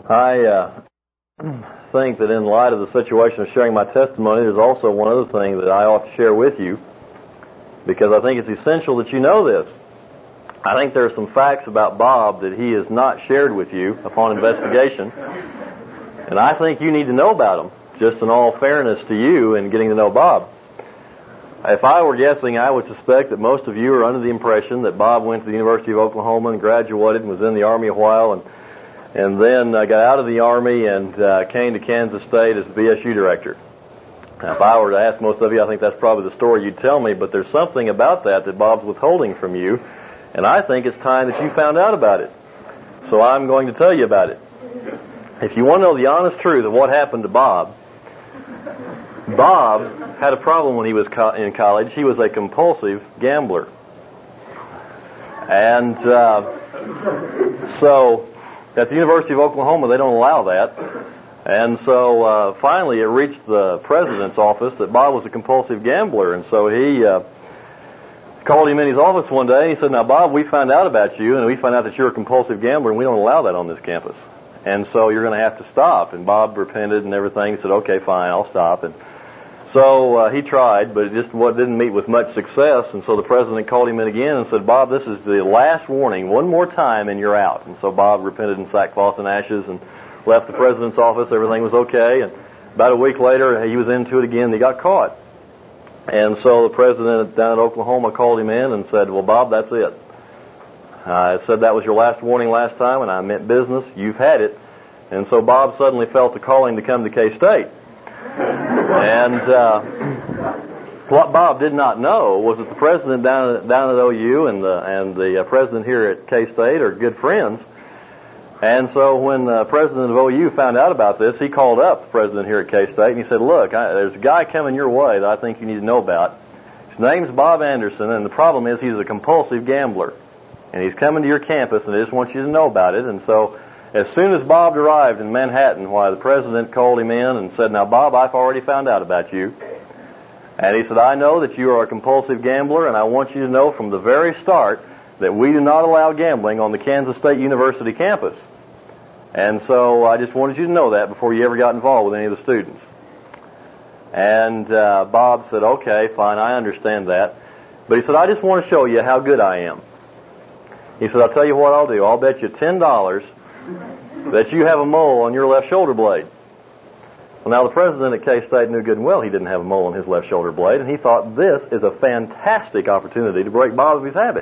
I think that in light of the situation of sharing my testimony, there's also one other thing that I ought to share with you, because I think it's essential that you know this. I think there are some facts about Bob that he has not shared with you upon investigation, and I think you need to know about them, just in all fairness to you in getting to know Bob. If I were guessing, I would suspect that most of you are under the impression that Bob went to the University of Oklahoma and graduated and was in the Army a while and then got out of the Army and came to Kansas State as BSU director. Now, if I were to ask most of you, I think that's probably the story you'd tell me, but there's something about that Bob's withholding from you, and I think it's time that you found out about it. So I'm going to tell you about it. If you want to know the honest truth of what happened to Bob had a problem when he was in college. He was a compulsive gambler. And so at the University of Oklahoma, they don't allow that. And so finally it reached the president's office that Bob was a compulsive gambler. And so he called him in his office one day and he said, "Now, Bob, we found out about you, and we found out that you're a compulsive gambler, and we don't allow that on this campus. And so you're going to have to stop." And Bob repented and everything. He said, "Okay, fine, I'll stop." And so he tried, but it just didn't meet with much success. And so the president called him in again and said, "Bob, this is the last warning. One more time and you're out." And so Bob repented in sackcloth and ashes and left the president's office. Everything was okay. And about a week later, he was into it again, and he got caught. And so the president down at Oklahoma called him in and said, "Well, Bob, that's it. I said that was your last warning last time, and I meant business. You've had it." And so Bob suddenly felt the calling to come to K-State. And what Bob did not know was that the president down at OU and the president here at K-State are good friends. And so when the president of OU found out about this, he called up the president here at K-State and he said, "Look, there's a guy coming your way that I think you need to know about. His name's Bob Anderson, and the problem is he's a compulsive gambler. And he's coming to your campus, and I just want you to know about it." And so as soon as Bob arrived in Manhattan, why, the president called him in and said, "Now, Bob, I've already found out about you." And he said, "I know that you are a compulsive gambler, and I want you to know from the very start that we do not allow gambling on the Kansas State University campus. And so I just wanted you to know that before you ever got involved with any of the students." And Bob said, "Okay, fine, I understand that." But he said, "I just want to show you how good I am." He said, "I'll tell you what I'll do. I'll bet you $10 that you have a mole on your left shoulder blade." Well, now the president at K-State knew good and well he didn't have a mole on his left shoulder blade, and he thought this is a fantastic opportunity to break Bob of his habit.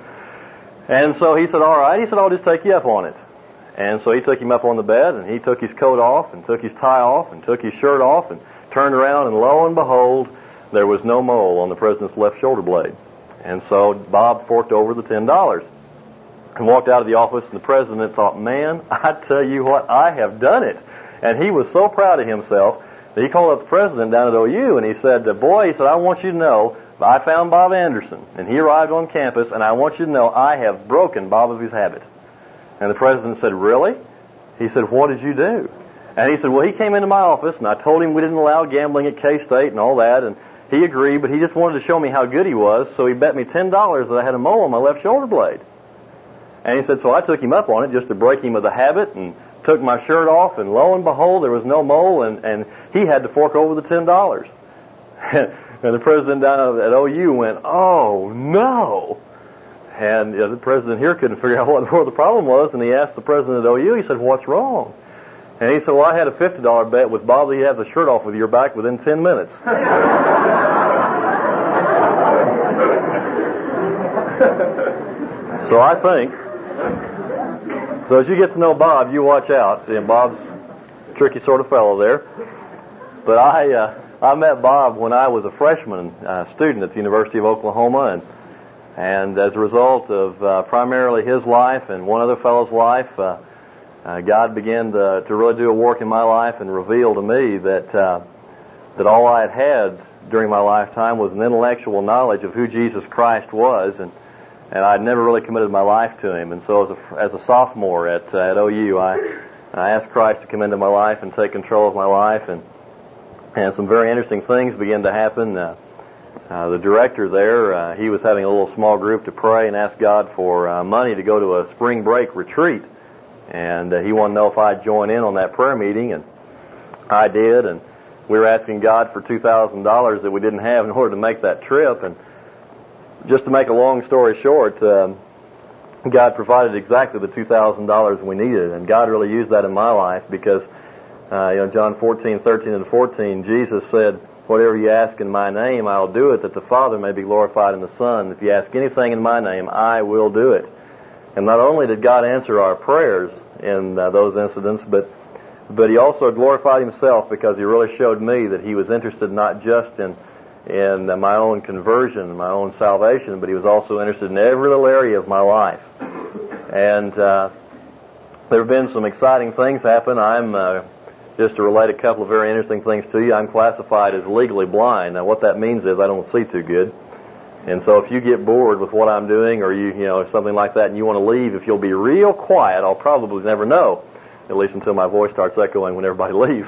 And so he said, "All right." He said, "I'll just take you up on it." And so he took him up on the bed, and he took his coat off, and took his tie off, and took his shirt off, and turned around, and lo and behold, there was no mole on the president's left shoulder blade. And so Bob forked over the $10 and walked out of the office, and the president thought, "Man, I tell you what, I have done it." And he was so proud of himself that he called up the president down at OU, and he said, "Boy," he said, "I want you to know, I found Bob Anderson, and he arrived on campus, and I want you to know I have broken Bob of his habit." And the president said, "Really?" He said, "What did you do?" And he said, "Well, he came into my office, and I told him we didn't allow gambling at K-State and all that, and he agreed, but he just wanted to show me how good he was, so he bet me $10 that I had a mole on my left shoulder blade." And he said, "So I took him up on it just to break him of the habit, and took my shirt off, and lo and behold, there was no mole, and he had to fork over the $10. And the president down at OU went, "Oh, no." And the president here couldn't figure out what the problem was, and he asked the president at OU, he said, "What's wrong?" And he said, "Well, I had a $50 bet with Bob that he'd have the shirt off with your back within 10 minutes. So I think, so as you get to know Bob, you watch out. And Bob's a tricky sort of fellow there. But I met Bob when I was a freshman student at the University of Oklahoma, and as a result of primarily his life and one other fellow's life, God began to really do a work in my life and reveal to me that all I had during my lifetime was an intellectual knowledge of who Jesus Christ was, and I'd never really committed my life to Him. And so as a sophomore at OU, I asked Christ to come into my life and take control of my life, and some very interesting things began to happen. The director there, he was having a little small group to pray and ask God for money to go to a spring break retreat And he wanted to know if I'd join in on that prayer meeting, and I did, and we were asking God for $2,000 that we didn't have in order to make that trip. And just to make a long story short, God provided exactly the $2,000 we needed, and God really used that in my life because, John 14:13 and 14, Jesus said, "Whatever you ask in my name, I'll do it, that the Father may be glorified in the Son. If you ask anything in my name, I will do it." And not only did God answer our prayers in those incidents, but he also glorified himself because he really showed me that he was interested not just in my own conversion, my own salvation, but he was also interested in every little area of my life. And there have been some exciting things happen. Just to relate a couple of very interesting things to you, I'm classified as legally blind. Now what that means is I don't see too good. And so if you get bored with what I'm doing, or you something like that, and you want to leave, if you'll be real quiet, I'll probably never know, at least until my voice starts echoing when everybody leaves.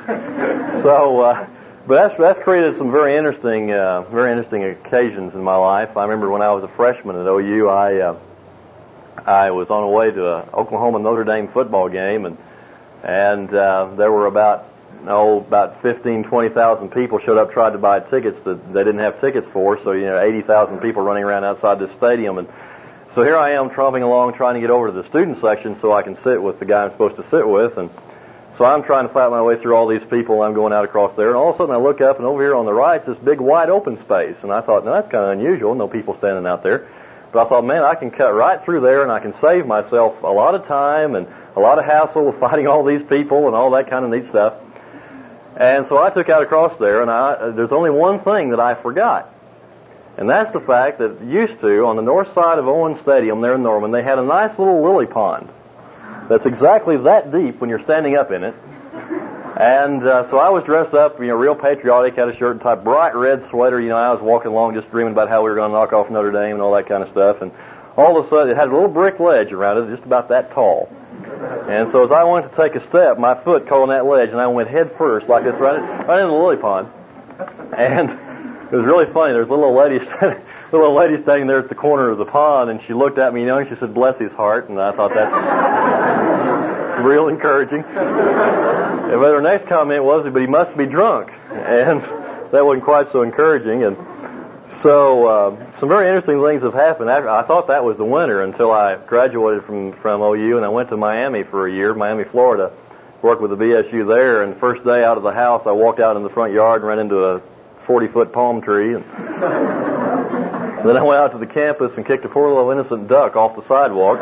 But that's created some very interesting occasions in my life. I remember when I was a freshman at OU, I was on the way to an Oklahoma Notre Dame football game, and there were about 15,000-20,000 people showed up, tried to buy tickets that they didn't have tickets for. So 80,000 people running around outside this stadium, and so here I am tromping along trying to get over to the student section so I can sit with the guy I'm supposed to sit with. And so I'm trying to fight my way through all these people. I'm going out across there, and all of a sudden I look up, and over here on the right is this big wide open space. And I thought, that's kind of unusual, no people standing out there. But I thought, man, I can cut right through there, and I can save myself a lot of time and a lot of hassle with fighting all these people and all that kind of neat stuff. And so I took out across there, and there's only one thing that I forgot. And that's the fact that used to, on the north side of Owen Stadium there in Norman, they had a nice little lily pond that's exactly that deep when you're standing up in it. And so I was dressed up, real patriotic, had a shirt and tie, bright red sweater. I was walking along just dreaming about how we were going to knock off Notre Dame and all that kind of stuff. And all of a sudden, it had a little brick ledge around it, just about that tall. And so as I went to take a step, my foot caught on that ledge, and I went head first like this right into the lily pond. And it was really funny. There's a little lady standing there at the corner of the pond, and she looked at me, and she said, "Bless his heart," and I thought that's real encouraging. But her next comment was, "But he must be drunk," and that wasn't quite so encouraging. And so some very interesting things have happened. I thought that was the winter until I graduated from OU, and I went to Miami for a year, Miami, Florida, worked with the BSU there. And the first day out of the house, I walked out in the front yard and ran into a 40-foot palm tree. And then I went out to the campus and kicked a poor little innocent duck off the sidewalk.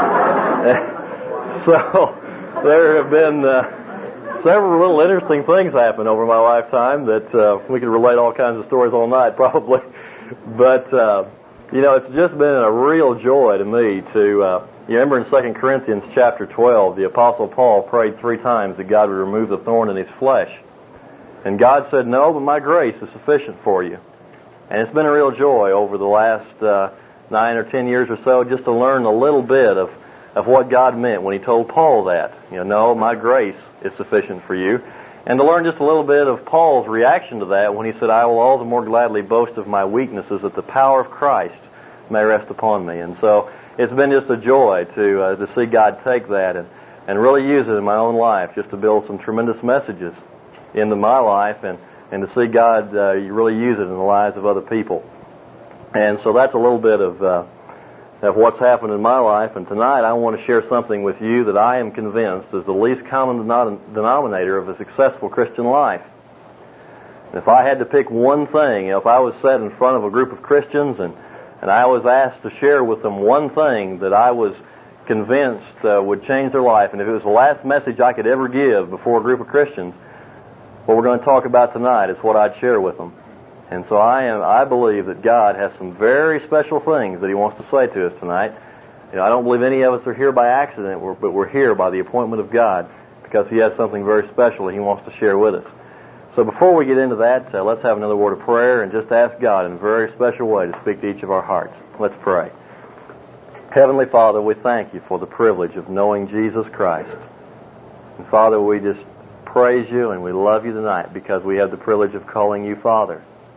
So there have been several little interesting things happen over my lifetime that we could relate all kinds of stories all night probably. But it's just been a real joy to me to you remember in 2 Corinthians chapter 12, the Apostle Paul prayed 3 times that God would remove the thorn in his flesh. And God said, "No, but my grace is sufficient for you." And it's been a real joy over the last 9 or 10 years or so just to learn a little bit of what God meant when he told Paul that. "No, my grace is sufficient for you." And to learn just a little bit of Paul's reaction to that when he said, "I will all the more gladly boast of my weaknesses, that the power of Christ may rest upon me." And so it's been just a joy to see God take that and really use it in my own life, just to build some tremendous messages into my life, and to see God really use it in the lives of other people. And so that's a little bit of what's happened in my life. And tonight I want to share something with you that I am convinced is the least common denominator of a successful Christian life. And if I had to pick one thing, if I was set in front of a group of Christians and I was asked to share with them one thing that I was convinced would change their life, and if it was the last message I could ever give before a group of Christians, what we're going to talk about tonight is what I'd share with them. And so I believe that God has some very special things that he wants to say to us tonight. I don't believe any of us are here by accident, but we're here by the appointment of God because he has something very special that he wants to share with us. So before we get into that, let's have another word of prayer and just ask God in a very special way to speak to each of our hearts. Let's pray. Heavenly Father, we thank you for the privilege of knowing Jesus Christ. And Father, we just praise you and we love you tonight because we have the privilege of calling you Father.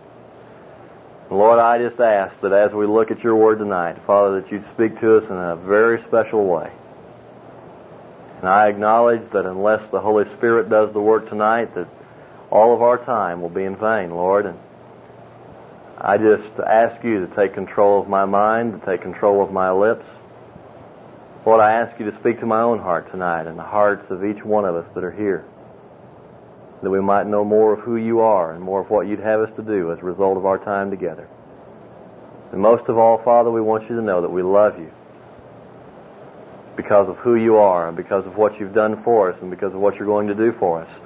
And Lord, I just ask that as we look at your word tonight, Father, that you'd speak to us in a very special way. And And I acknowledge that unless the Holy Spirit does the work tonight, that all of our time will be in vain, Lord. And I just ask you to take control of my mind, to take control of my lips. Lord, I ask you to speak to my own heart tonight and the hearts of each one of us that are here, that we might know more of who you are and more of what you'd have us to do as a result of our time together. And most of all, Father, we want you to know that we love you because of who you are and because of what you've done for us and because of what you're going to do for us.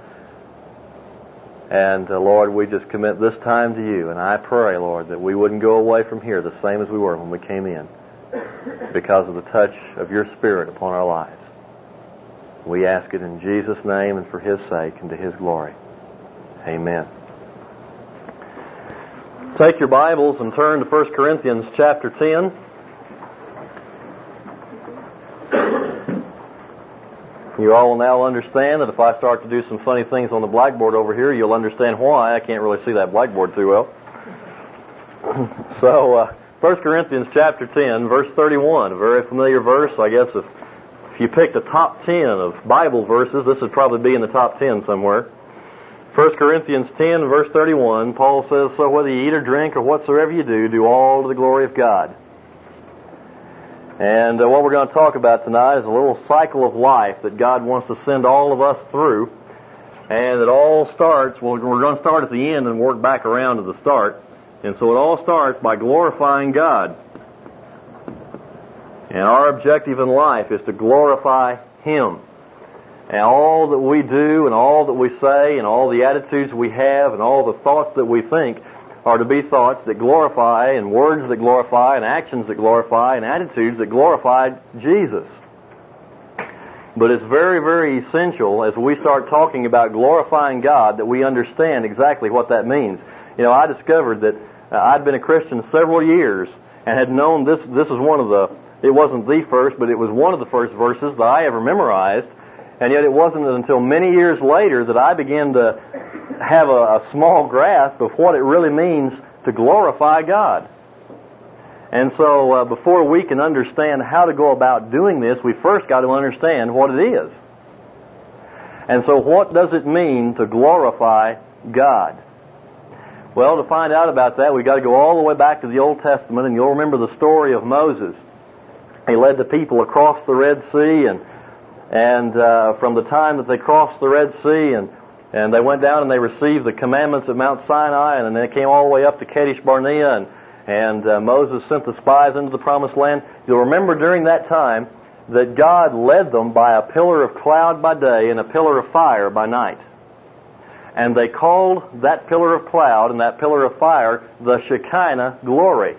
And Lord, we just commit this time to you, and I pray, Lord, that we wouldn't go away from here the same as we were when we came in, because of the touch of your Spirit upon our lives. We ask it in Jesus' name and for his sake and to his glory. Amen. Take your Bibles and turn to 1 Corinthians chapter 10. You all will now understand that if I start to do some funny things on the blackboard over here, you'll understand why. I can't really see that blackboard too well. So, 1 Corinthians chapter 10, verse 31, a very familiar verse. I guess if you picked a top 10 of Bible verses, this would probably be in the top 10 somewhere. 1 Corinthians 10, verse 31, Paul says, "So whether you eat or drink or whatsoever you do, do all to the glory of God." And what we're going to talk about tonight is a little cycle of life that God wants to send all of us through. And it all starts, well, we're going to start at the end and work back around to the start. And so it all starts by glorifying God. And our objective in life is to glorify Him. And all that we do and all that we say and all the attitudes we have and all the thoughts that we think are to be thoughts that glorify and words that glorify and actions that glorify and attitudes that glorify Jesus. But it's very, very essential as we start talking about glorifying God that we understand exactly what that means. You know, I discovered that I'd been a Christian several years and had known this is one of the, it wasn't the first, but it was one of the first verses that I ever memorized. And yet it wasn't until many years later that I began to have a small grasp of what it really means to glorify God. And so before we can understand how to go about doing this, we first got to understand what it is. And so what does it mean to glorify God? Well, to find out about that, we've got to go all the way back to the Old Testament, and you'll remember the story of Moses. He led the people across the Red Sea, and from the time that they crossed the Red Sea and they went down and they received the commandments at Mount Sinai, and then they came all the way up to Kadesh Barnea, and Moses sent the spies into the Promised Land. You'll remember during that time that God led them by a pillar of cloud by day and a pillar of fire by night. And they called that pillar of cloud and that pillar of fire the Shekinah glory.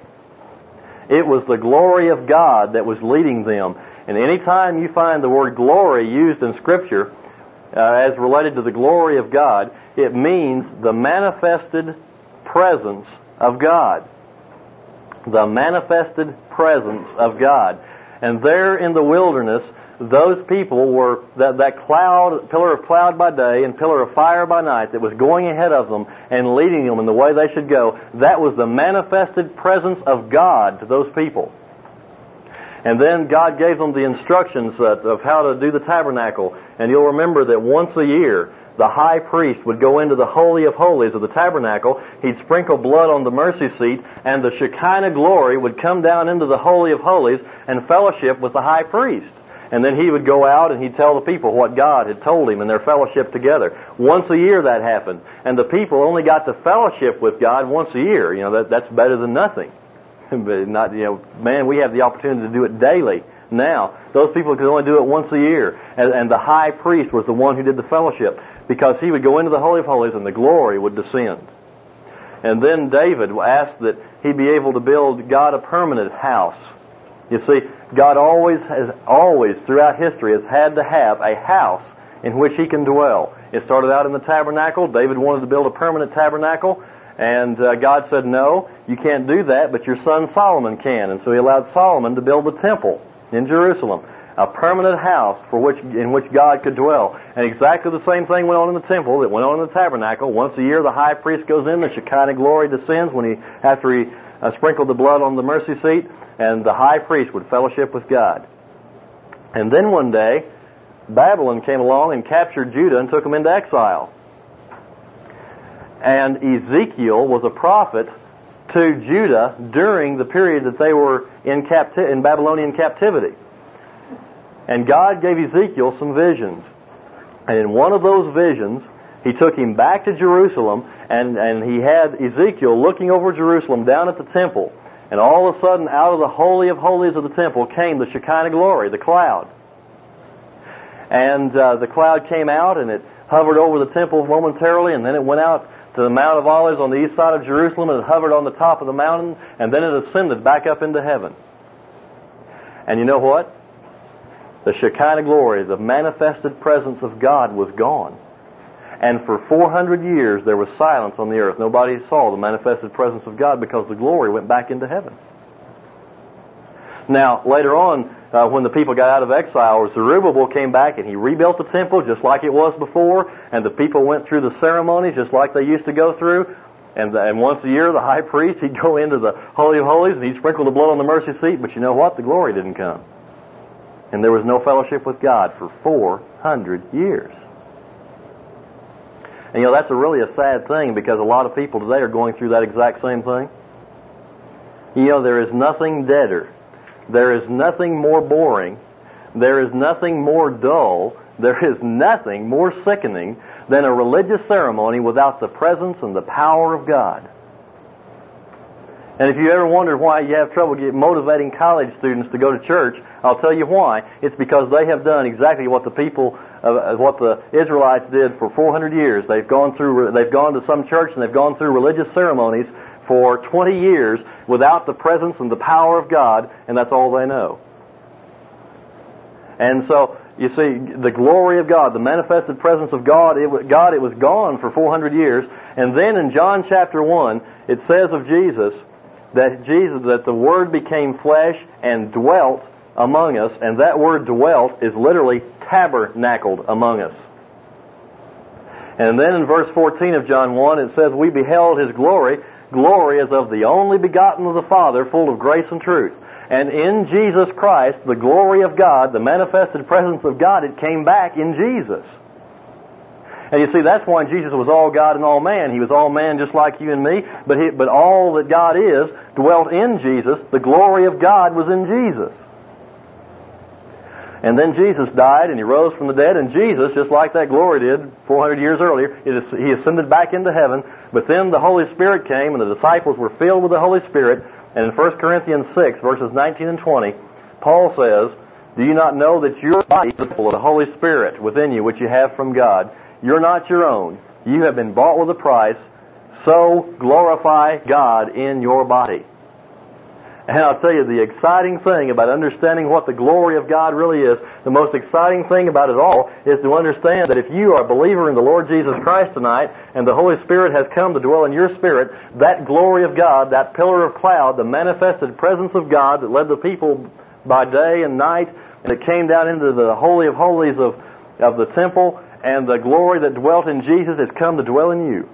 It was the glory of God that was leading them. And any time you find the word glory used in Scripture as related to the glory of God, it means the manifested presence of God. The manifested presence of God. And there in the wilderness, those people were, that cloud, pillar of cloud by day and pillar of fire by night that was going ahead of them and leading them in the way they should go, that was the manifested presence of God to those people. And then God gave them the instructions of how to do the tabernacle. And you'll remember that once a year, the high priest would go into the Holy of Holies of the tabernacle. He'd sprinkle blood on the mercy seat, and the Shekinah glory would come down into the Holy of Holies and fellowship with the high priest. And then he would go out and he'd tell the people what God had told him in their fellowship together. Once a year that happened. And the people only got to fellowship with God once a year. You know, that's better than nothing. But not, you know, man, we have the opportunity to do it daily now. Those people could only do it once a year. And the high priest was the one who did the fellowship, because he would go into the Holy of Holies and the glory would descend. And then David asked that he be able to build God a permanent house. You see, God always throughout history has had to have a house in which He can dwell. It started out in the tabernacle. David wanted to build a permanent tabernacle. And God said, no, you can't do that, but your son Solomon can. And so He allowed Solomon to build the temple in Jerusalem, a permanent house in which God could dwell. And exactly the same thing went on in the temple that went on in the tabernacle. Once a year, the high priest goes in, the Shekinah glory descends after he sprinkled the blood on the mercy seat, and the high priest would fellowship with God. And then one day, Babylon came along and captured Judah and took them into exile. And Ezekiel was a prophet to Judah during the period that they were in Babylonian captivity. And God gave Ezekiel some visions. And in one of those visions, He took him back to Jerusalem, and He had Ezekiel looking over Jerusalem down at the temple. And all of a sudden, out of the Holy of Holies of the temple came the Shekinah glory, the cloud. And the cloud came out, and it hovered over the temple momentarily, and then it went out to the Mount of Olives on the east side of Jerusalem, and it hovered on the top of the mountain, and then it ascended back up into heaven. And you know what? The Shekinah glory, the manifested presence of God, was gone. And for 400 years there was silence on the earth. Nobody saw the manifested presence of God because the glory went back into heaven. Now, later on, when the people got out of exile, Zerubbabel came back and he rebuilt the temple just like it was before, and the people went through the ceremonies just like they used to go through. And once a year, the high priest, he'd go into the Holy of Holies and he'd sprinkle the blood on the mercy seat. But you know what? The glory didn't come. And there was no fellowship with God for 400 years. And that's really a sad thing, because a lot of people today are going through that exact same thing. There is nothing deader. There is nothing more boring. There is nothing more dull. There is nothing more sickening than a religious ceremony without the presence and the power of God. And if you ever wondered why you have trouble motivating college students to go to church, I'll tell you why. It's because they have done exactly what what the Israelites did for 400 years. They've gone to some church and they've gone through religious ceremonies for 20 years without the presence and the power of God, and that's all they know. And so, you see, the glory of God, the manifested presence of God, it was gone for 400 years. And then in John chapter 1, it says of Jesus that the Word became flesh and dwelt among us, and that word dwelt is literally tabernacled among us. And then in verse 14 of John 1, it says, we beheld His glory as of the only begotten of the Father, full of grace and truth. And in Jesus Christ, the glory of God, the manifested presence of God, it came back in Jesus. And you see, that's why Jesus was all God and all man. He was all man just like you and me, but all that God is dwelt in Jesus. The glory of God was in Jesus. And then Jesus died and He rose from the dead, and Jesus, just like that glory did 400 years earlier, He ascended back into heaven. But then the Holy Spirit came, and the disciples were filled with the Holy Spirit. And in 1 Corinthians 6, verses 19 and 20, Paul says, do you not know that your body is the temple of the Holy Spirit within you, which you have from God? You're not your own. You have been bought with a price. So glorify God in your body. And I'll tell you, the exciting thing about understanding what the glory of God really is, the most exciting thing about it all is to understand that if you are a believer in the Lord Jesus Christ tonight, and the Holy Spirit has come to dwell in your spirit, that glory of God, that pillar of cloud, the manifested presence of God that led the people by day and night, and it came down into the Holy of Holies of the temple, and the glory that dwelt in Jesus has come to dwell in you.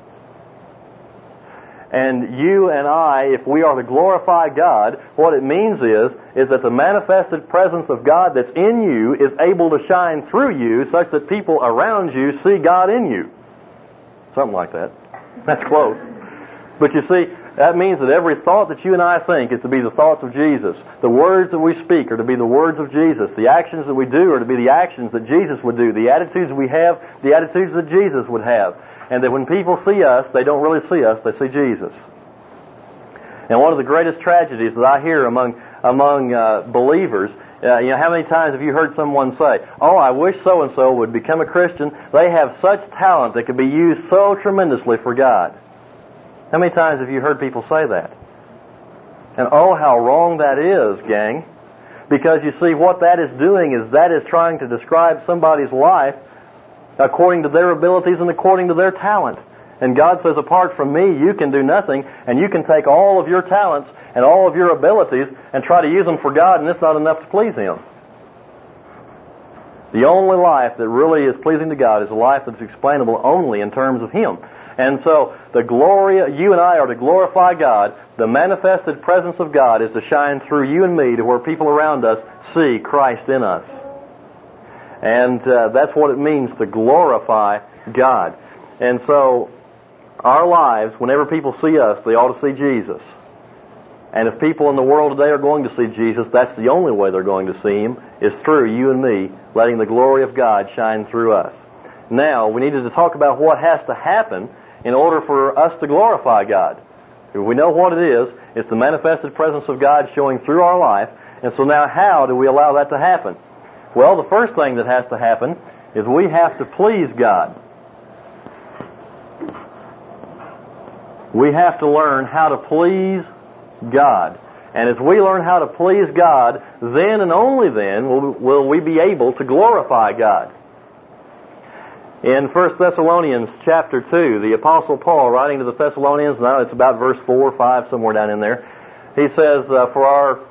And you and I, if we are to glorify God, what it means is that the manifested presence of God that's in you is able to shine through you such that people around you see God in you. Something like that. That's close. But you see, that means that every thought that you and I think is to be the thoughts of Jesus. The words that we speak are to be the words of Jesus. The actions that we do are to be the actions that Jesus would do. The attitudes we have, the attitudes that Jesus would have. And that when people see us, they don't really see us, they see Jesus. And one of the greatest tragedies that I hear among believers, how many times have you heard someone say, oh, I wish so-and-so would become a Christian. They have such talent that could be used so tremendously for God. How many times have you heard people say that? And oh, how wrong that is, gang. Because you see, what that is doing is that is trying to describe somebody's life according to their abilities and according to their talent. And God says, apart from me, you can do nothing, and you can take all of your talents and all of your abilities and try to use them for God, and it's not enough to please Him. The only life that really is pleasing to God is a life that's explainable only in terms of Him. And so, you and I are to glorify God. The manifested presence of God is to shine through you and me to where people around us see Christ in us. And that's what it means to glorify God. And so, our lives, whenever people see us, they ought to see Jesus. And if people in the world today are going to see Jesus, that's the only way they're going to see Him, is through you and me, letting the glory of God shine through us. Now, we needed to talk about what has to happen in order for us to glorify God. If we know what it is, it's the manifested presence of God showing through our life. And so now how do we allow that to happen? Well, the first thing that has to happen is we have to please God. We have to learn how to please God. And as we learn how to please God, then and only then will we be able to glorify God. In 1 Thessalonians chapter 2, the Apostle Paul, writing to the Thessalonians, now it's about verse 4 or 5, somewhere down in there, he says, For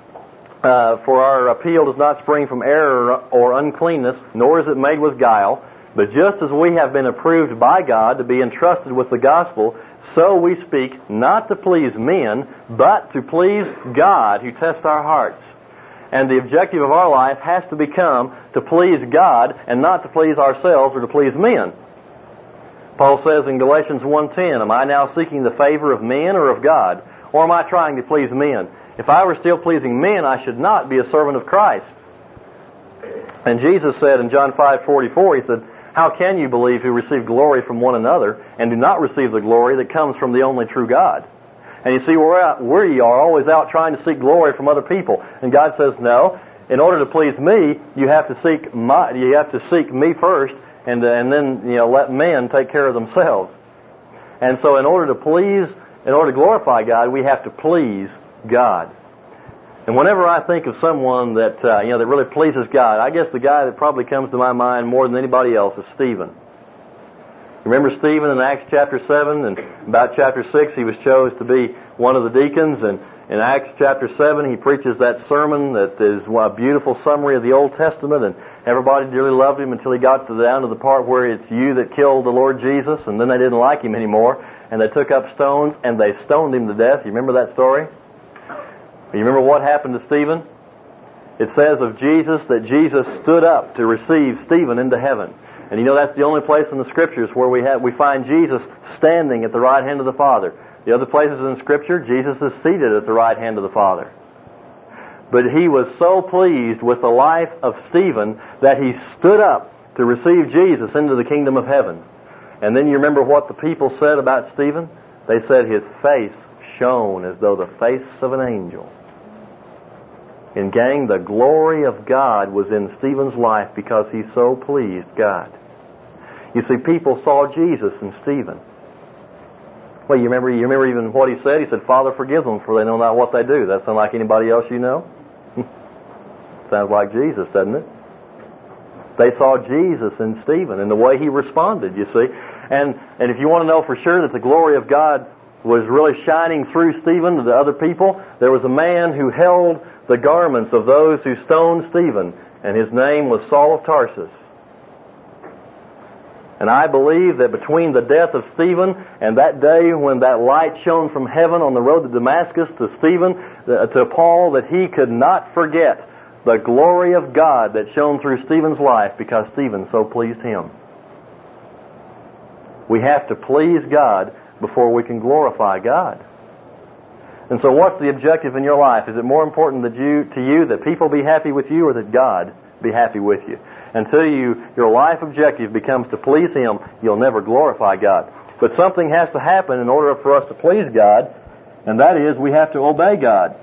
our appeal does not spring from error or uncleanness, nor is it made with guile, but just as we have been approved by God to be entrusted with the gospel, so we speak not to please men, but to please God who tests our hearts. And the objective of our life has to become to please God and not to please ourselves or to please men. Paul says in Galatians 1:10, Am I now seeking the favor of men or of God? Or am I trying to please men? If I were still pleasing men, I should not be a servant of Christ. And Jesus said in John 5:44, He said, How can you believe who receive glory from one another and do not receive the glory that comes from the only true God? And you see, we are always out trying to seek glory from other people. And God says, no, in order to please me, you have to seek me first, and then let men take care of themselves. And so in order to glorify God, we have to please God. And whenever I think of someone that that really pleases God, I guess the guy that probably comes to my mind more than anybody else is Stephen. Remember Stephen in Acts chapter 7, and about chapter 6 he was chosen to be one of the deacons, and in Acts chapter 7 he preaches that sermon that is a beautiful summary of the Old Testament, and everybody dearly loved him until he got down to the part where it's you that killed the Lord Jesus, and then they didn't like him anymore, and they took up stones and they stoned him to death. You remember that story? You remember what happened to Stephen? It says of Jesus that Jesus stood up to receive Stephen into heaven. And that's the only place in the Scriptures where we find Jesus standing at the right hand of the Father. The other places in Scripture, Jesus is seated at the right hand of the Father. But he was so pleased with the life of Stephen that he stood up to receive Jesus into the kingdom of heaven. And then you remember what the people said about Stephen? They said his face shone as though the face of an angel. And gang, the glory of God was in Stephen's life because he so pleased God. You see, people saw Jesus in Stephen. Well, you remember even what he said? He said, Father, forgive them, for they know not what they do. That sound like anybody else you know? Sounds like Jesus, doesn't it? They saw Jesus in Stephen and the way he responded, you see. And if you want to know for sure that the glory of God was really shining through Stephen to the other people, there was a man who held the garments of those who stoned Stephen, and his name was Saul of Tarsus. And I believe that between the death of Stephen and that day when that light shone from heaven on the road to Damascus to Stephen, to Paul, that he could not forget the glory of God that shone through Stephen's life because Stephen so pleased him. We have to please God before we can glorify God. And so what's the objective in your life? Is it more important to you that people be happy with you or that God be happy with you? Until your life objective becomes to please Him, you'll never glorify God. But something has to happen in order for us to please God, and that is we have to obey God.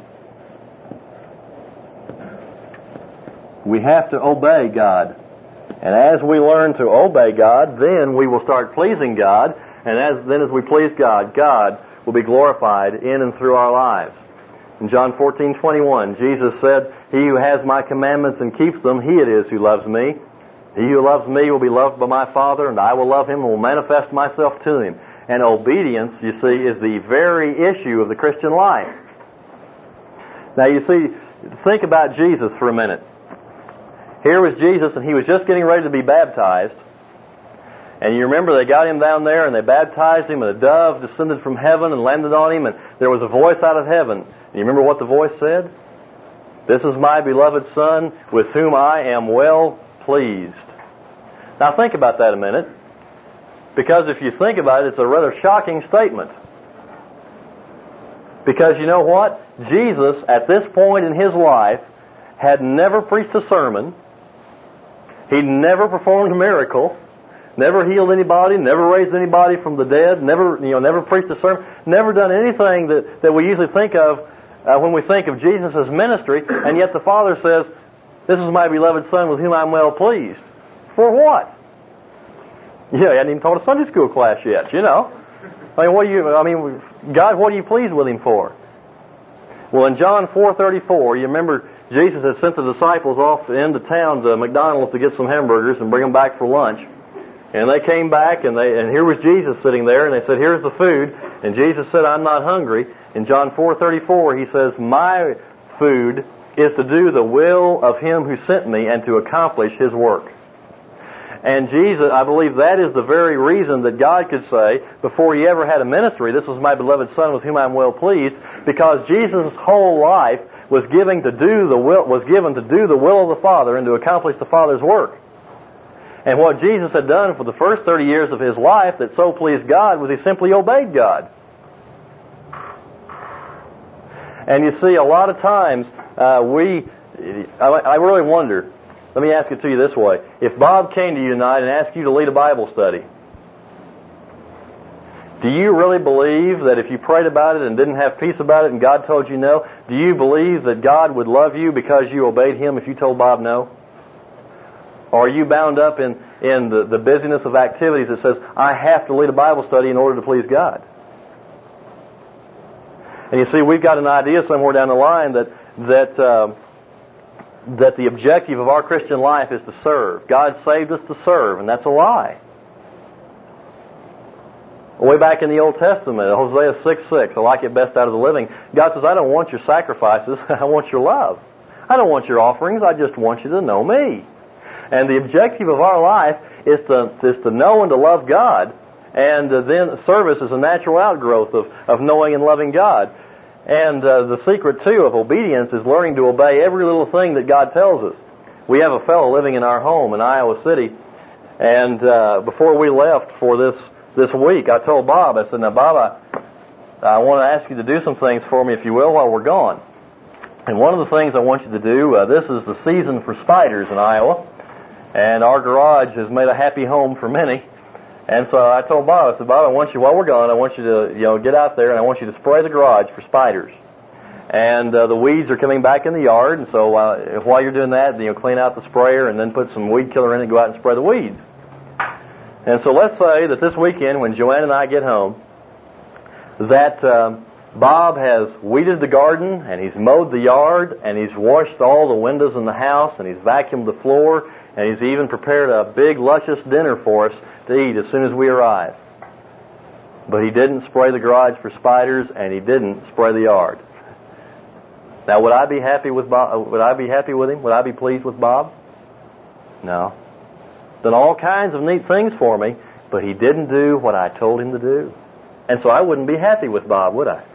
We have to obey God. And as we learn to obey God, then we will start pleasing God, and as we please God, God will be glorified in and through our lives. In John 14:21, Jesus said, He who has my commandments and keeps them, he it is who loves me. He who loves me will be loved by my Father, and I will love him and will manifest myself to him. And obedience, you see, is the very issue of the Christian life. Now, you see, think about Jesus for a minute. Here was Jesus, and he was just getting ready to be baptized. And you remember they got him down there, and they baptized him, and a dove descended from heaven and landed on him, and there was a voice out of heaven. And you remember what the voice said? This is my beloved Son, with whom I am well pleased. Now think about that a minute, because if you think about it, it's a rather shocking statement. Because you know what? Jesus, at this point in his life, had never preached a sermon. He'd never performed a miracle, never healed anybody, never raised anybody from the dead, never preached a sermon, never done anything that we usually think of when we think of Jesus' ministry, and yet the Father says, "This is my beloved Son with whom I'm well pleased." For what? Yeah, he hadn't even taught a Sunday school class yet, you know. God, what are you pleased with him for? Well, in John 4:34, you remember Jesus had sent the disciples off into town to McDonald's to get some hamburgers and bring them back for lunch. And they came back, and here was Jesus sitting there, and they said, "Here's the food." And Jesus said, "I'm not hungry." In John 4:34, he says, "My food is to do the will of him who sent me and to accomplish his work." And Jesus, I believe that is the very reason that God could say, before he ever had a ministry, "This was my beloved Son with whom I am well pleased," because Jesus' whole life was given to do the will of the Father and to accomplish the Father's work. And what Jesus had done for the first 30 years of his life that so pleased God was he simply obeyed God. And you see, a lot of times I really wonder, let me ask it to you this way. If Bob came to you tonight and asked you to lead a Bible study, do you really believe that if you prayed about it and didn't have peace about it and God told you no, do you believe that God would love you because you obeyed him if you told Bob no? Or are you bound up in the busyness of activities that says, "I have to lead a Bible study in order to please God"? And you see, we've got an idea somewhere down the line that the objective of our Christian life is to serve. God saved us to serve, and that's a lie. Way back in the Old Testament, Hosea 6:6, I like it best out of the Living, God says, "I don't want your sacrifices, I want your love. I don't want your offerings, I just want you to know me." And the objective of our life is to know and to love God, and then service is a natural outgrowth of knowing and loving God. And the secret, too, of obedience is learning to obey every little thing that God tells us. We have a fellow living in our home in Iowa City, and before we left for this week, I told Bob, I said, "Now, Bob, I want to ask you to do some things for me, if you will, while we're gone. And one of the things I want you to do, this is the season for spiders in Iowa, and our garage has made a happy home for many. And so I told Bob, I said, "Bob, while we're gone, I want you to get out there and I want you to spray the garage for spiders. And the weeds are coming back in the yard, and so while you're doing that, clean out the sprayer and then put some weed killer in it and go out and spray the weeds." And so let's say that this weekend, when Joanne and I get home, that Bob has weeded the garden, and he's mowed the yard, and he's washed all the windows in the house, and he's vacuumed the floor, and he's even prepared a big, luscious dinner for us to eat as soon as we arrive. But he didn't spray the garage for spiders, and he didn't spray the yard. Now, would I be happy with Bob? Would I be happy with him? Would I be pleased with Bob? No. Done all kinds of neat things for me, but he didn't do what I told him to do. And so I wouldn't be happy with Bob, would I?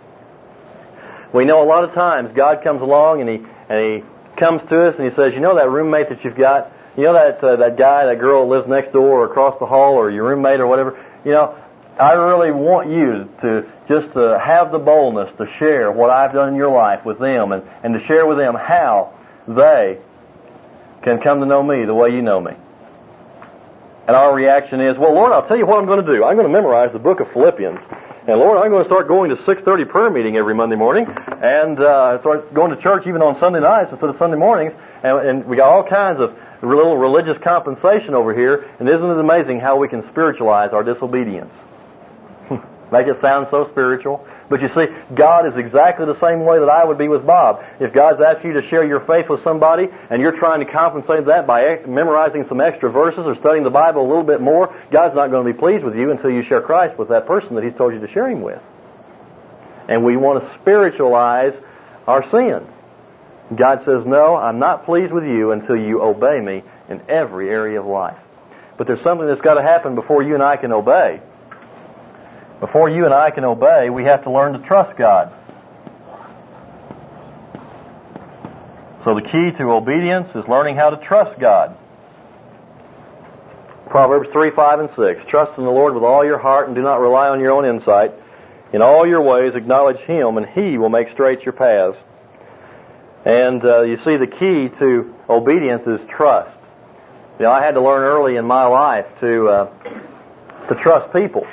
We know a lot of times God comes along and he comes to us and he says, "You know that roommate that you've got? You know that guy, that girl that lives next door or across the hall, or your roommate or whatever? I really want you to just to have the boldness to share what I've done in your life with them and to share with them how they can come to know me the way you know me." And our reaction is, "Well, Lord, I'll tell you what I'm going to do. I'm going to memorize the book of Philippians. And Lord, I'm going to start going to 6:30 prayer meeting every Monday morning and start going to church even on Sunday nights instead of Sunday mornings. And we got all kinds of little religious compensation over here. And isn't it amazing how we can spiritualize our disobedience? Make it sound so spiritual. But you see, God is exactly the same way that I would be with Bob. If God's asked you to share your faith with somebody and you're trying to compensate that by memorizing some extra verses or studying the Bible a little bit more, God's not going to be pleased with you until you share Christ with that person that He's told you to share Him with. And we want to spiritualize our sin. God says, "No, I'm not pleased with you until you obey me in every area of life." But there's something that's got to happen before you and I can obey. Before you and I can obey, we have to learn to trust God. So the key to obedience is learning how to trust God. Proverbs 3, 5, and 6. Trust in the Lord with all your heart and do not rely on your own insight. In all your ways acknowledge Him, and He will make straight your paths. And you see, the key to obedience is trust. You know, I had to learn early in my life to trust people.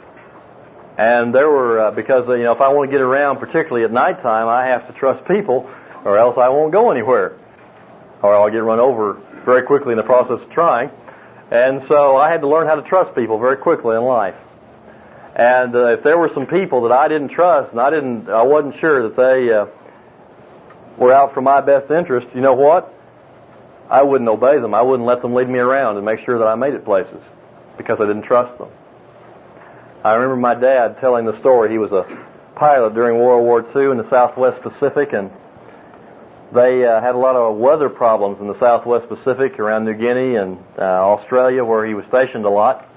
And there were, because, you know, if I want to get around, particularly at nighttime, I have to trust people, or else I won't go anywhere. Or I'll get run over very quickly in the process of trying. And so I had to learn how to trust people very quickly in life. And if there were some people that I didn't trust, and I wasn't sure that they were out for my best interest, you know what? I wouldn't obey them. I wouldn't let them lead me around and make sure that I made it places, because I didn't trust them. I remember my dad telling the story. He was a pilot during World War II in the Southwest Pacific, and they had a lot of weather problems in the Southwest Pacific around New Guinea and Australia, where he was stationed a lot.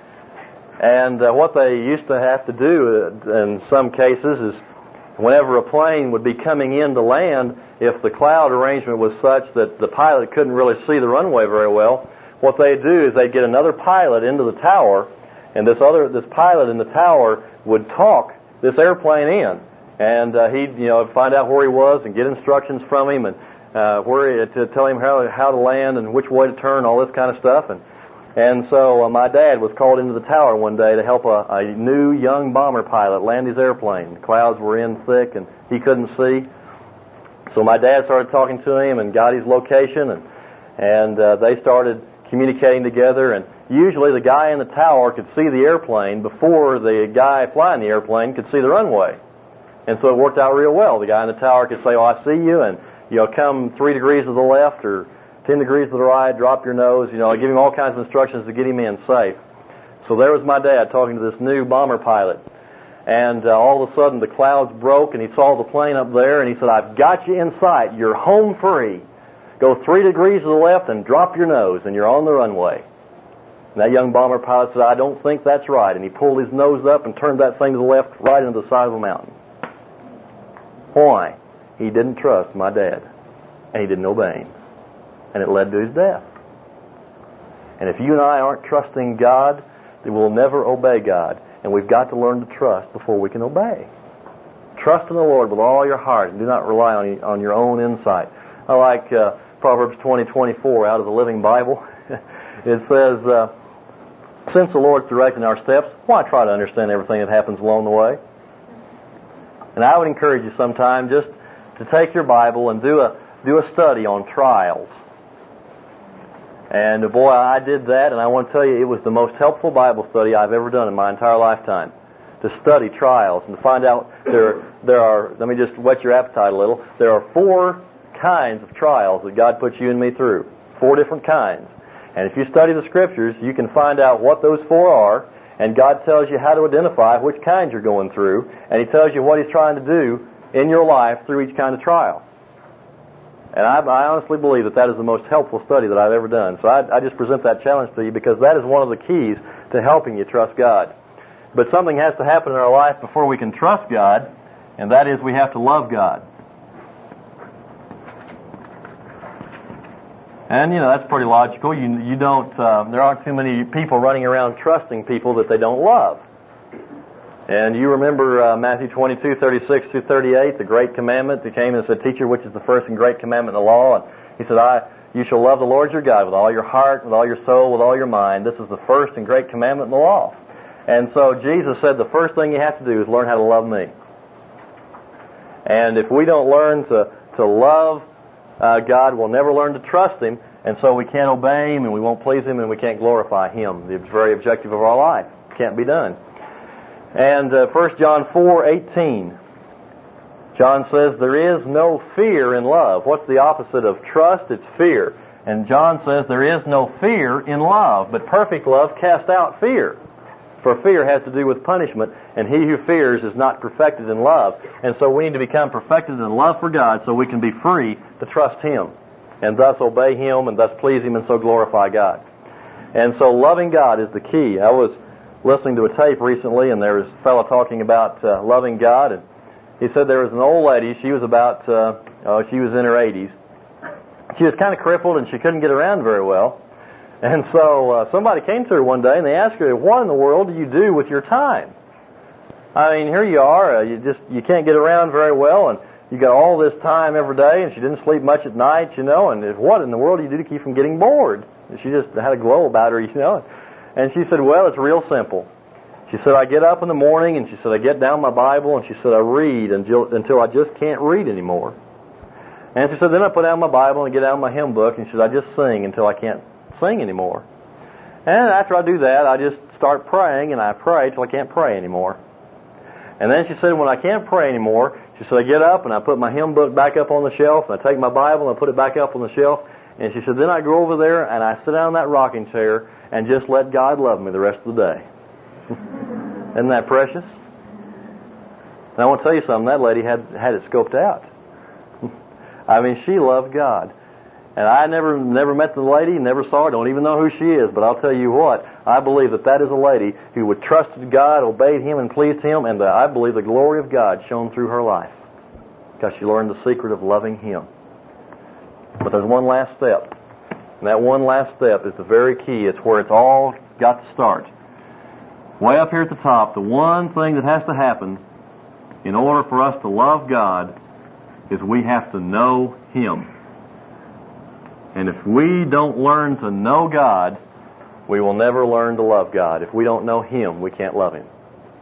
And what they used to have to do in some cases is, whenever a plane would be coming in to land, if the cloud arrangement was such that the pilot couldn't really see the runway very well, what they'd do is they'd get another pilot into the tower, and this pilot in the tower would talk this airplane in. And he'd, you know, find out where he was and get instructions from him, and to tell him how to land and which way to turn, all this kind of stuff. And so my dad was called into the tower one day to help a new young bomber pilot land his airplane. The clouds were in thick and he couldn't see. So my dad started talking to him and got his location, and they started communicating together. And usually the guy in the tower could see the airplane before the guy flying the airplane could see the runway. And so it worked out real well. The guy in the tower could say, "Oh, I see you," and, you know, come 3 degrees to the left or 10 degrees to the right, drop your nose, you know, I give him all kinds of instructions to get him in safe. So there was my dad talking to this new bomber pilot. And all of a sudden the clouds broke and he saw the plane up there and he said, "I've got you in sight. You're home free. Go 3 degrees to the left and drop your nose and you're on the runway." And that young bomber pilot said, "I don't think that's right." And he pulled his nose up and turned that thing to the left right into the side of a mountain. Why? He didn't trust my dad. And he didn't obey him. And it led to his death. And if you and I aren't trusting God, then we'll never obey God. And we've got to learn to trust before we can obey. Trust in the Lord with all your heart and do not rely on your own insight. I like Proverbs 20:24 out of the Living Bible. It says, "Since the Lord's directing our steps, why try to understand everything that happens along the way?" And I would encourage you sometime just to take your Bible and do a study on trials. And boy, I did that, and I want to tell you, it was the most helpful Bible study I've ever done in my entire lifetime. To study trials and to find out there are, let me just whet your appetite a little, there are 4 kinds of trials that God puts you and me through. 4 different kinds. And if you study the Scriptures, you can find out what those 4 are, and God tells you how to identify which kind you're going through, and He tells you what He's trying to do in your life through each kind of trial. And I honestly believe that is the most helpful study that I've ever done. So I just present that challenge to you because that is one of the keys to helping you trust God. But something has to happen in our life before we can trust God, and that is we have to love God. And, you know, that's pretty logical. You don't, there aren't too many people running around trusting people that they don't love. And you remember Matthew 22:36 through 38, the great commandment that came and said, "Teacher, which is the first and great commandment in the law?" And he said, "You shall love the Lord your God with all your heart, with all your soul, with all your mind. This is the first and great commandment in the law." And so Jesus said the first thing you have to do is learn how to love me. And if we don't learn to love God, we'll never learn to trust Him, and so we can't obey Him, and we won't please Him, and we can't glorify Him. The very objective of our life can't be done. And 1 John 4:18, John says, "There is no fear in love." What's the opposite of trust? It's fear. And John says, "There is no fear in love, but perfect love casts out fear. For fear has to do with punishment, and he who fears is not perfected in love." And so we need to become perfected in love for God so we can be free to trust Him, and thus obey Him, and thus please Him, and so glorify God. And so loving God is the key. I was listening to a tape recently, and there was a fellow talking about loving God, and he said there was an old lady. She was she was in her 80s. She was kind of crippled, and she couldn't get around very well. And so somebody came to her one day and they asked her, what in the world do you do with your time? I mean, here you are, you can't get around very well, and you got all this time every day, and she didn't sleep much at night, and what in the world do you do to keep from getting bored? And she just had a glow about her, And she said, well, it's real simple. She said, I get up in the morning, and she said, I get down my Bible, and she said, I read until I just can't read anymore. And she said, then I put down my Bible and get out my hymn book, and she said, I just sing until I can't sing anymore. And after I do that, I just start praying, and I pray till I can't pray anymore. And then she said, when I can't pray anymore, she said, I get up and I put my hymn book back up on the shelf, and I take my Bible and I put it back up on the shelf. And she said, then I go over there and I sit down in that rocking chair and just let God love me the rest of the day. Isn't that precious? And I want to tell you something, that lady had it scoped out. I mean, she loved God. And I never met the lady, never saw her, don't even know who she is, but I'll tell you what, I believe that is a lady who would trusted God, obeyed Him, and pleased Him, and I believe the glory of God shone through her life because she learned the secret of loving Him. But there's one last step, and that one last step is the very key. It's where it's all got to start. Way up here at the top, the one thing that has to happen in order for us to love God is we have to know Him. And if we don't learn to know God, we will never learn to love God. If we don't know Him, we can't love Him.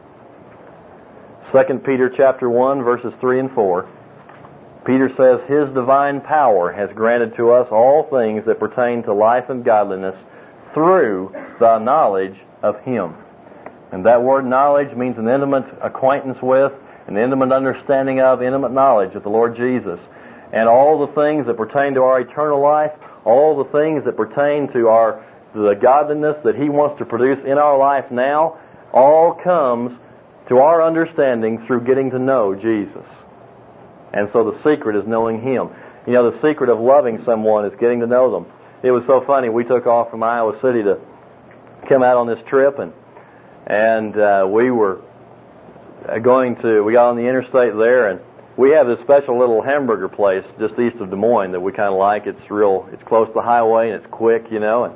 2 Peter chapter 1, verses 3 and 4. Peter says, His divine power has granted to us all things that pertain to life and godliness through the knowledge of Him. And that word knowledge means an intimate acquaintance with, an intimate understanding of, intimate knowledge of the Lord Jesus. And all the things that pertain to our eternal life, all the things that pertain to the godliness that He wants to produce in our life now, all comes to our understanding through getting to know Jesus. And so the secret is knowing Him. The secret of loving someone is getting to know them. It was so funny. We took off from Iowa City to come out on this trip, and we were we got on the interstate there, and we have this special little hamburger place just east of Des Moines that we kind of like. It's close to the highway and it's quick,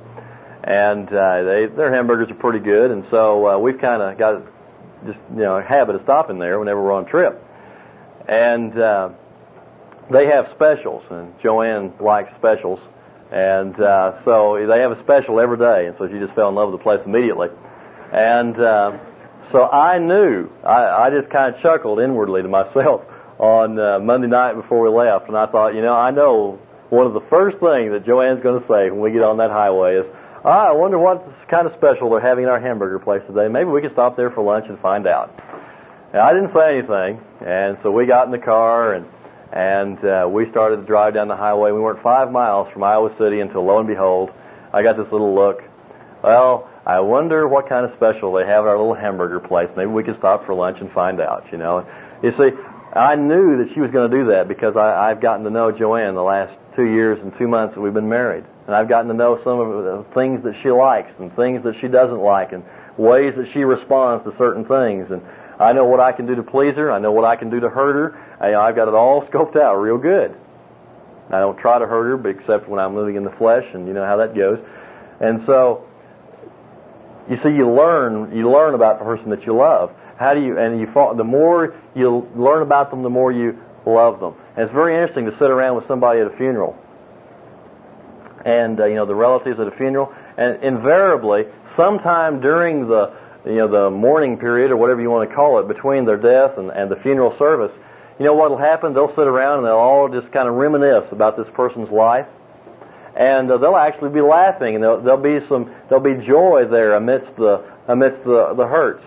and their hamburgers are pretty good. And so we've kind of got just a habit of stopping there whenever we're on a trip. And they have specials, and Joanne likes specials, and so they have a special every day. And so she just fell in love with the place immediately. And so I knew, I just kind of chuckled inwardly to myself on Monday night before we left, and I thought, I know one of the first things that Joanne's going to say when we get on that highway is, I wonder what kind of special they're having in our hamburger place today. Maybe we can stop there for lunch and find out. And I didn't say anything, and so we got in the car, and we started to drive down the highway. We weren't 5 miles from Iowa City until, lo and behold, I got this little look. Well, I wonder what kind of special they have at our little hamburger place. Maybe we can stop for lunch and find out, You see, I knew that she was going to do that because I've gotten to know Joanne the last 2 years and 2 months that we've been married. And I've gotten to know some of the things that she likes and things that she doesn't like and ways that she responds to certain things. And I know what I can do to please her. I know what I can do to hurt her. I've got it all scoped out real good. I don't try to hurt her, but except when I'm living in the flesh, and you know how that goes. And so, you see, you learn about the person that you love. The more you learn about them, the more you love them. And it's very interesting to sit around with somebody at a funeral, and the relatives at a funeral, and invariably, sometime during the mourning period or whatever you want to call it, between their death and the funeral service, what will happen? They'll sit around and they'll all just kind of reminisce about this person's life. And they'll actually be laughing, and there'll be joy there amidst the hurts.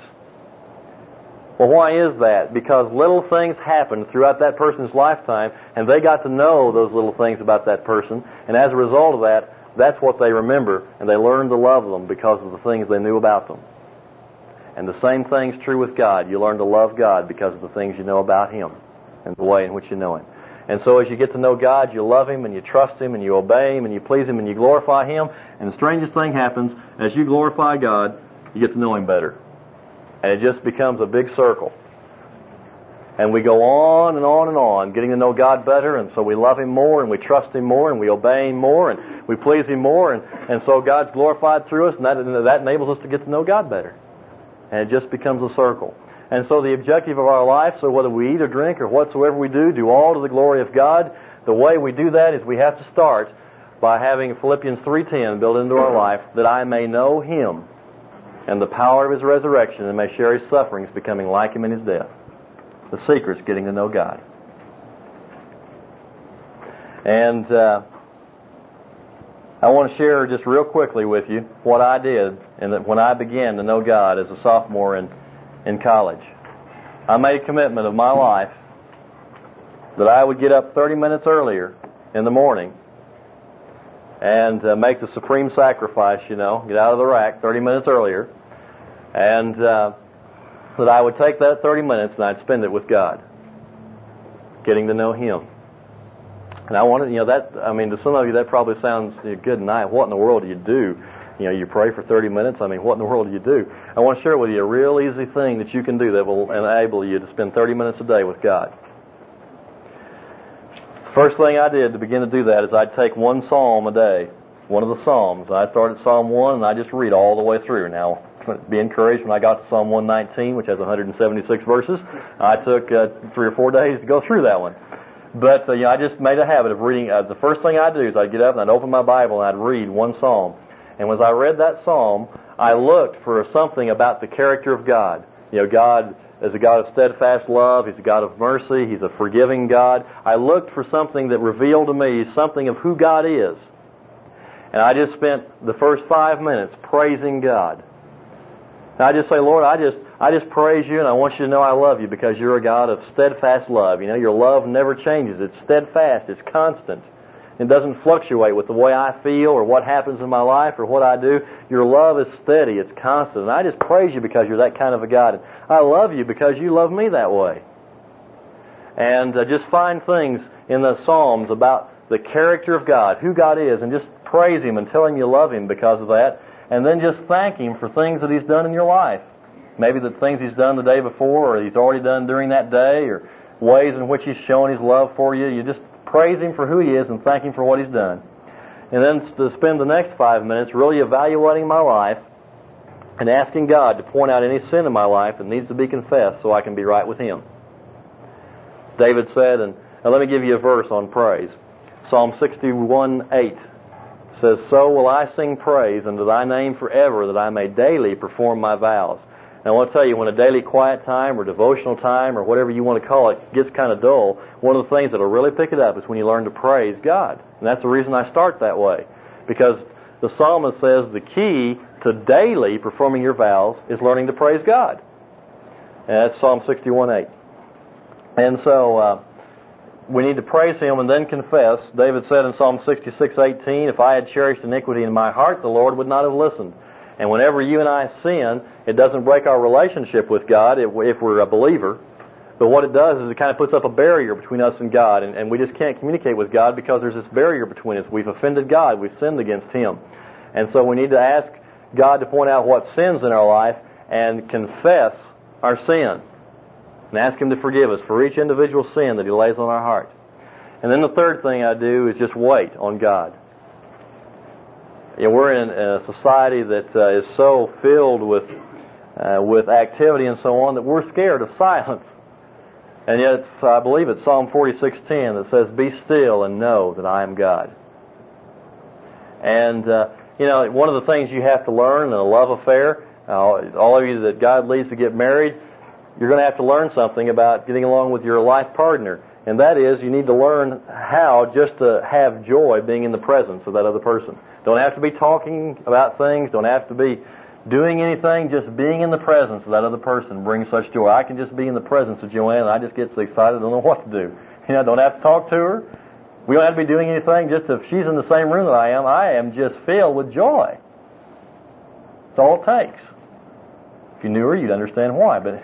Well, why is that? Because little things happened throughout that person's lifetime, and they got to know those little things about that person, and as a result of that, that's what they remember, and they learn to love them because of the things they knew about them. And the same thing's true with God. You learn to love God because of the things you know about Him and the way in which you know Him. And so as you get to know God, you love Him, and you trust Him, and you obey Him, and you please Him, and you glorify Him. And the strangest thing happens, as you glorify God, you get to know Him better. And it just becomes a big circle. And we go on and on and on, getting to know God better, and so we love Him more, and we trust Him more, and we obey Him more, and we please Him more, and so God's glorified through us, and that enables us to get to know God better. And it just becomes a circle. And so the objective of our life, so whether we eat or drink or whatsoever we do all to the glory of God. The way we do that is we have to start by having Philippians 3:10 built into our life, that I may know Him and the power of His resurrection, and may share His sufferings, becoming like Him in His death. The secret's getting to know God. And I want to share just real quickly with you what I did and when I began to know God as a sophomore in college. I made a commitment of my life that I would get up 30 minutes earlier in the morning and make the supreme sacrifice, get out of the rack 30 minutes earlier, and that I would take that 30 minutes and I'd spend it with God, getting to know Him. And I wanted, to some of you that probably sounds good night. What in the world do you do? You pray for 30 minutes. What in the world do you do? I want to share with you a real easy thing that you can do that will enable you to spend 30 minutes a day with God. The first thing I did to begin to do that is I'd take one psalm a day, one of the psalms. I started at Psalm 1 and I just read all the way through. Now, be encouraged when I got to Psalm 119, which has 176 verses. I took 3 or 4 days to go through that one. But, I just made a habit of reading. The first thing I'd do is I'd get up and I'd open my Bible and I'd read one psalm. And as I read that psalm, I looked for something about the character of God. God is a God of steadfast love. He's a God of mercy. He's a forgiving God. I looked for something that revealed to me something of who God is. And I just spent the first 5 minutes praising God. And I just say, Lord, I just praise you, and I want you to know I love you because you're a God of steadfast love. Your love never changes. It's steadfast. It's constant. It doesn't fluctuate with the way I feel or what happens in my life or what I do. Your love is steady. It's constant. And I just praise you because you're that kind of a God. And I love you because you love me that way. And just find things in the Psalms about the character of God, who God is, and just praise Him and tell Him you love Him because of that. And then just thank Him for things that He's done in your life. Maybe the things He's done the day before or He's already done during that day or ways in which He's shown His love for you. You just praise Him for who He is and thank Him for what He's done. And then to spend the next 5 minutes really evaluating my life and asking God to point out any sin in my life that needs to be confessed so I can be right with Him. David said, and let me give you a verse on praise. Psalm 61:8 says, So will I sing praise unto thy name forever, that I may daily perform my vows. And I want to tell you, when a daily quiet time or devotional time or whatever you want to call it gets kind of dull, one of the things that will really pick it up is when you learn to praise God. And that's the reason I start that way. Because the psalmist says the key to daily performing your vows is learning to praise God. And that's Psalm 61:8. And so we need to praise Him and then confess. David said in Psalm 66:18, If I had cherished iniquity in my heart, the Lord would not have listened. And whenever you and I sin, it doesn't break our relationship with God if we're a believer. But what it does is it kind of puts up a barrier between us and God, and we just can't communicate with God because there's this barrier between us. We've offended God. We've sinned against Him. And so we need to ask God to point out what sins in our life and confess our sin. And ask Him to forgive us for each individual sin that He lays on our heart. And then the third thing I do is just wait on God. We're in a society that is so filled with activity and so on that we're scared of silence. And yet, I believe it's Psalm 46:10 that says, Be still and know that I am God. And, one of the things you have to learn in a love affair, all of you that God leads to get married, you're going to have to learn something about getting along with your life partner. And that is, you need to learn how just to have joy being in the presence of that other person. Don't have to be talking about things. Don't have to be doing anything. Just being in the presence of that other person brings such joy. I can just be in the presence of Joanne and I just get so excited I don't know what to do. Don't have to talk to her. We don't have to be doing anything. Just if she's in the same room that I am just filled with joy. That's all it takes. If you knew her, you'd understand why. But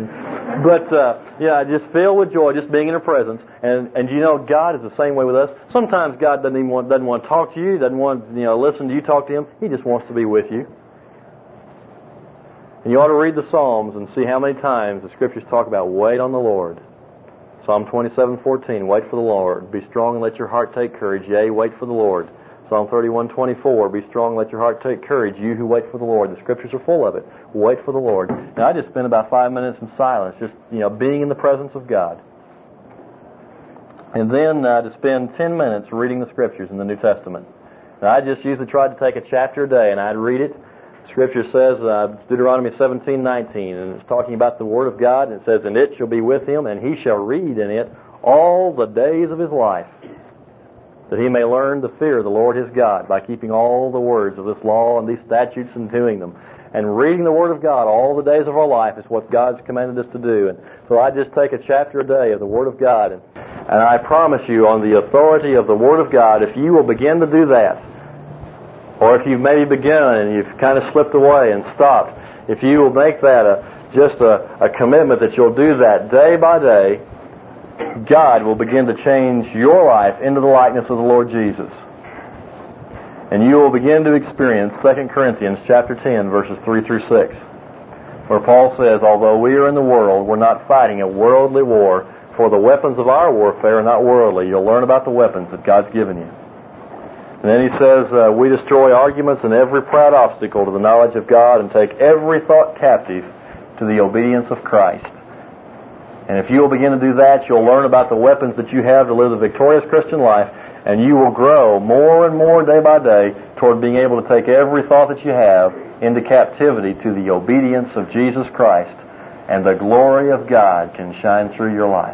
just filled with joy, just being in her presence. And God is the same way with us. Sometimes God doesn't want to talk to you, doesn't want listen to you talk to Him. He just wants to be with you. And you ought to read the Psalms and see how many times the Scriptures talk about wait on the Lord. Psalm 27:14, wait for the Lord. Be strong and let your heart take courage. Yea, wait for the Lord. Psalm 31:24, be strong, let your heart take courage, you who wait for the Lord. The Scriptures are full of it. Wait for the Lord. Now, I just spent about 5 minutes in silence, just being in the presence of God. And then to spend 10 minutes reading the Scriptures in the New Testament. Now, I just usually tried to take a chapter a day, and I'd read it. Scripture says, Deuteronomy 17:19, and it's talking about the Word of God, and it says, and it shall be with him, and he shall read in it all the days of his life, that he may learn to fear the Lord his God by keeping all the words of this law and these statutes and doing them. And reading the Word of God all the days of our life is what God's commanded us to do. And so I just take a chapter a day of the Word of God. And I promise you, on the authority of the Word of God, if you will begin to do that, or if you've maybe begun and you've kind of slipped away and stopped, if you will make that just a commitment that you'll do that day by day, God will begin to change your life into the likeness of the Lord Jesus. And you will begin to experience 2 Corinthians chapter 10, verses 3 through 6, where Paul says, although we are in the world, we're not fighting a worldly war, for the weapons of our warfare are not worldly. You'll learn about the weapons that God's given you. And then he says, we destroy arguments and every proud obstacle to the knowledge of God and take every thought captive to the obedience of Christ. And if you will begin to do that, you'll learn about the weapons that you have to live the victorious Christian life, and you will grow more and more day by day toward being able to take every thought that you have into captivity to the obedience of Jesus Christ, and the glory of God can shine through your life.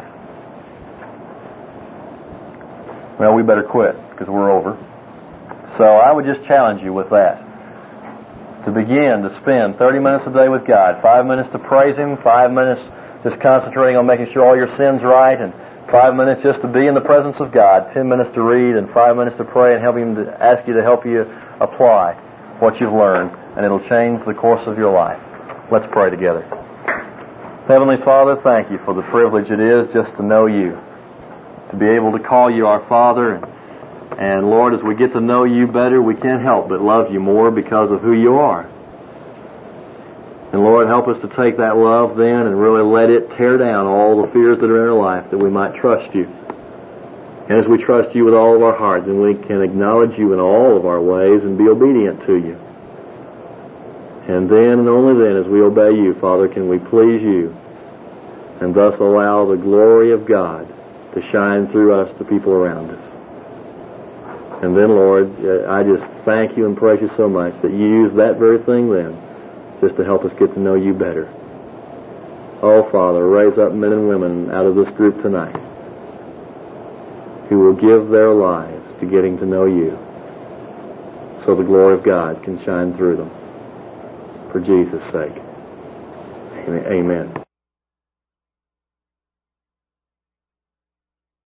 Well, we better quit because we're over. So I would just challenge you with that, to begin to spend 30 minutes a day with God, 5 minutes to praise Him, 5 minutes just concentrating on making sure all your sin's right, and 5 minutes just to be in the presence of God, 10 minutes to read, and 5 minutes to pray and help Him to ask you to help you apply what you've learned, and it'll change the course of your life. Let's pray together. Heavenly Father, thank you for the privilege it is just to know you, to be able to call you our Father, and Lord, as we get to know you better, we can't help but love you more because of who you are. And Lord, help us to take that love then and really let it tear down all the fears that are in our life, that we might trust you. And as we trust you with all of our heart, then we can acknowledge you in all of our ways and be obedient to you. And then and only then, as we obey you, Father, can we please you and thus allow the glory of God to shine through us to people around us. And then, Lord, I just thank you and praise you so much that you use that very thing then just to help us get to know you better. Oh, Father, raise up men and women out of this group tonight who will give their lives to getting to know you so the glory of God can shine through them. For Jesus' sake. Amen.